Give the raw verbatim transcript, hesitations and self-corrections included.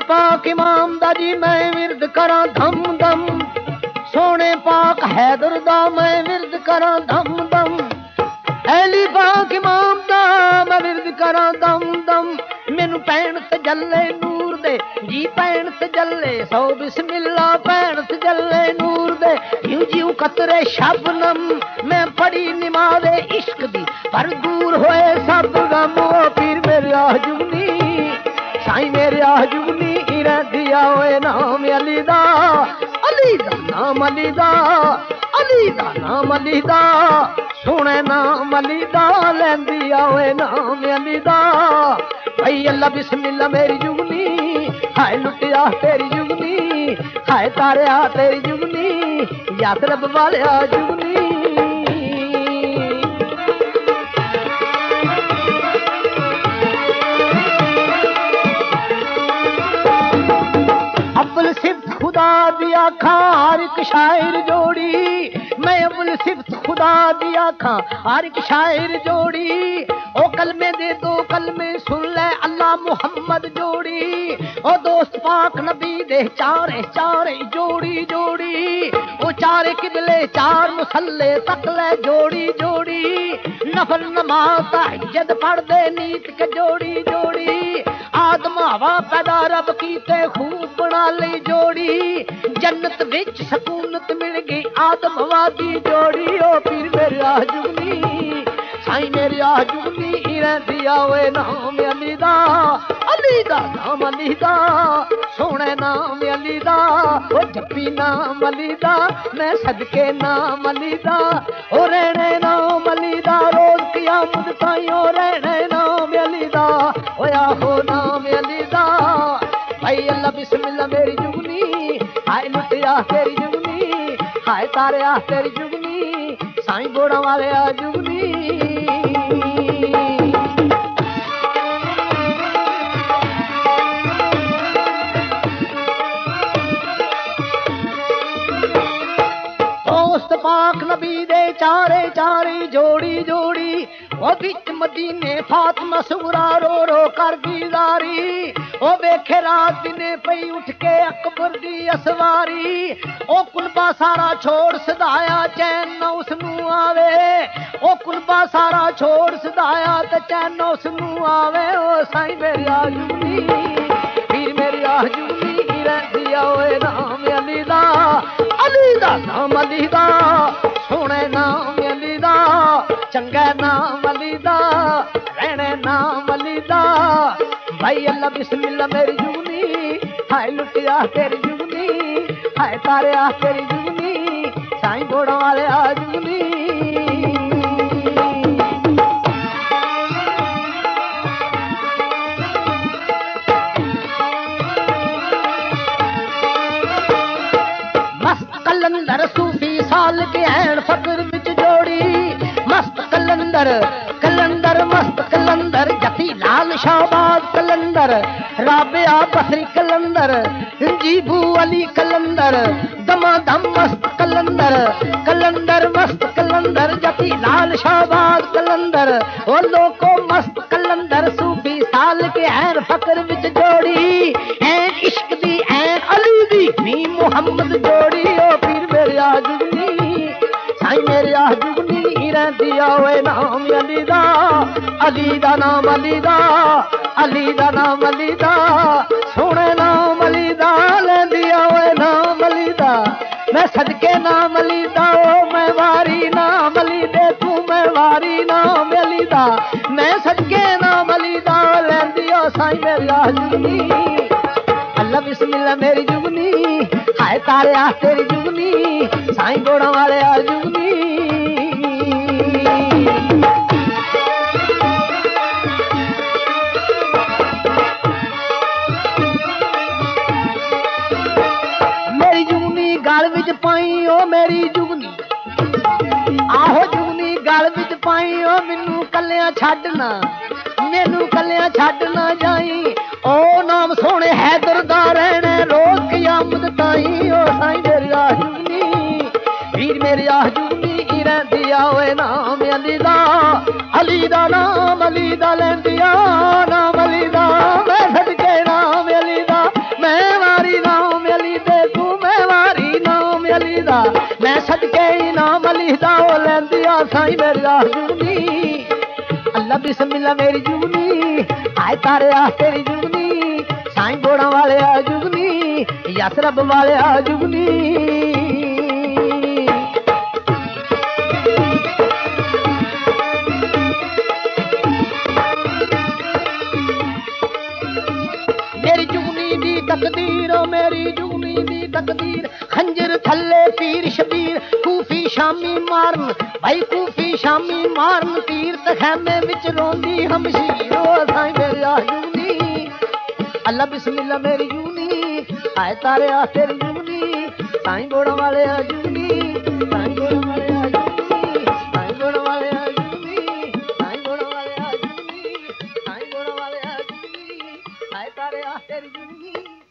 पाक इमाम दा जी मैं विरद करा धम धम, सोने पाक हैदर दा मैं विरद करा धम धम, अली पाक इमाम दा मैं विरद करा दम दम। मैनू भैन तजल्ले नूर दे जी भैन तजल्ले, सौ बिस्मिल्ला भैन तजल्ले नूर दे, यूं जीव कतरे शबनम मैं पढ़ी निमाज़े इश्क दी, पर दूर होए सब गम। ओ पीर मेरे आजुनी साईं मेरे आजुनी रहंदी आए नाम अली दा, अली दा नाम अली दा, अली दा नाम अली दा, सोने नाम अली दा लैंदी आए नाम अली दा। भाई अल्लाह बिस्मिल्ला मेरी जुगनी, हाय लुटिया तेरी जुगनी, हाय तारिया तेरी जुगनी, यासरब वालिया जुगनी। अब्बुल सिफ्त खुदा दी आखा हर एक शायर जोड़ी, मैं अब्बुल सिफ्त खुदा दी आखा हर एक शायर जोड़ी, ओ कलमे दे दो कलमे सुन ले अल्लाह मुहम्मद जोड़ी, ओ दोस्त पाक नबी दे चारे चारे जोड़ी जोड़ी, ओ चारे किबले चार मुसल्ले तक ले जोड़ी जोड़ी, नफल नमाज तहज्जुद पढ़ दे नीत के जोड़ी जोड़ी, आदम हवा पैदा रब कीते खूब बना ली जोड़ी, जन्नत विच सकूनत मिल गई आदम हवा दी जोड़ी। ओ पीर मेरे आजुनी साईं मेरे आजुनी रहंदी आए नाम अली दा, अली दा नाम अली दा, सोने नाम अली दा, ओ जप्पी नाम अली दा, मैं सदके नाम अली दा, ओ रहने नाम अली दा, रोज क़यामत ताईं ओ रहने नाम अली दा, ओ आहो नाम अली दा। भाई अल्लाह बिस्मिल्ला मेरी जुगनी, हाय लुटिया तेरी जुगनी, हाय तारिया तेरी जुगनी, साईं बोड़ा वाले आ जुगनी। दोस्त पाक नबी दे चारे चारे जोड़ी जोड़ी, ओ बिच मदीने फातिमा सुगरा रो रो कर दीदारी, ओ वेखे रात दिने पई उठ के अकबर दी असवारी, ओ कुलबा सारा छोड़ सदाया चैन न उसनू आवे, ओ कुलबा सारा छोड़ सदाया ते चैन न उसनू आवे। ओ साईं मेरी आजुनी पीर मेरी आजुनी रहंदी आए नाम अली दा, अली दा नाम अली दा, सोने नाम अली दा, चंगा नाम अली दा, रहने नाम अली दा। भाई अल्लाह बिस्मिल्ला मेरी जुगनी, हाय लुटिया तेरी जुगनी, हाय तारिया तेरी जुगनी, साईं घोड़ा वाले आ जुगनी। मस्त कलंदर सूफी साल के हैन फकर विच जोड़ी, मस्त कलंदर कलंदर मस्त कलंदर, जती लाल शाहबाज कलंदर, राबिया बसरी कलंदर, जीबू अली कलंदर, दमा दम मस्त कलंदर, कलंदर मस्त कलंदर, जती लाल शाहबाज कलंदर, ओ लोको मस्त कलंदर सूफी साल के हैन फकर विच जोड़ी, ऐन इश्क दी ऐन अली दी नी मुहम्मद जोड़ी। ओ पीर मेरे आजुनी साईं मेरे आजुनी रहंदी आए नाम अली दा, अली दा नाम अली दा, अली दा नाम अली दा, सोने नाम अली दा लैंदी आए नाम अली दा, मैं सदके नाम अली दा, ओ मैं वारी नाम अली दे तू मैं वारी नाम अली दा, मैं सदके नाम अली दा लैंदी ओ साईं मेरी आजुनी। अल्लाह बिस्मिल्ला मेरी जुगनी, हाय तारिया तेरी जुगनी, साईं घोड़ा वाले आ जुगनी। मेरी जुगनी गल विच पाई ओ मेरी जुगनी, आहो जुगनी गल विच पाई ओ मैनू कल्लियां छड्डना, मैनू कल्लियां छड्डना जाई, ओ नाम सोने हैदर दा रहने रोज क़यामत ताईं। ओ साईं मेरी आजुनी पीर मेरी आजुनी रहंदी आए नाम अली दा, अली दा नाम अली दा लैंदी आ नाम अली दा, मैं सदके नाम अली दा, सदके इनाम लिखदा ओ लैंदी आ साईं मेरी आ जुगनी अल्लाह बिस्मिल्लाह मेरी जुगनी आए तारे आ तेरी जुगनी साईं बोड़ा वाले आ जुगनी यस रब वाले आ जुगनी मेरी जुगनी दी तकदीर मेरी जुगनी दी तकदीर खंजर थल्ले पीर शबीर कूफी शामी मारन भाई कूफी शामी मारन तीर तखैमे विच रोंदी हमशीर ओ साईं मेरी आ जुगनी अल्लाह बिस्मिल्लाह मेरी जुगनी आए तारे आ तेरी जुगनी साईं बोड़ा वाले आ जुगनी साईं बोड़ा वाले आ जुगनी साईं बोड़ा वाले आ जुगनी साईं बोड़ा वाले आ जुगनी साईं बोड़ा वाले आ जुगनी आए तारे आ तेरी जुगनी